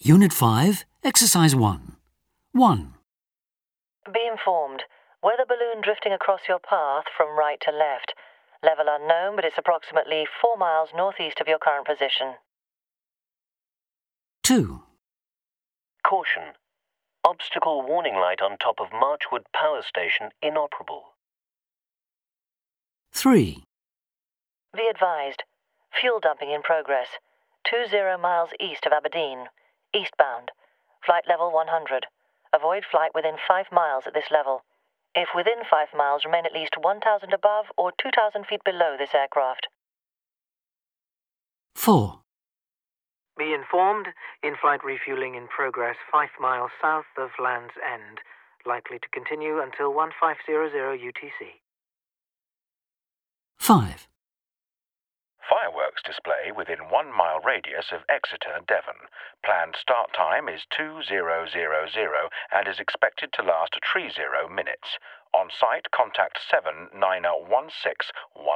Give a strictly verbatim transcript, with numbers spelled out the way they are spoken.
Unit five, Exercise one. one. Be informed. Weather balloon drifting across your path from right to left. Level unknown, but it's approximately four miles northeast of your current position. two. Caution. Obstacle warning light on top of Marchwood Power Station inoperable. three. Be advised. Fuel dumping in progress. Two zero miles east of Aberdeen. Eastbound. Flight level one hundred. Avoid flight within five miles at this level. If within five miles, remain at least one thousand above or two thousand feet below this aircraft. four. Be informed, in-flight refueling in progress five miles south of Land's End, likely to continue until one five zero zero U T C. five. Fireworks display within one mile radius of Exeter, Devon. Planned start time is two thousand and is expected to last three zero minutes. On site, contact seven nine one six one.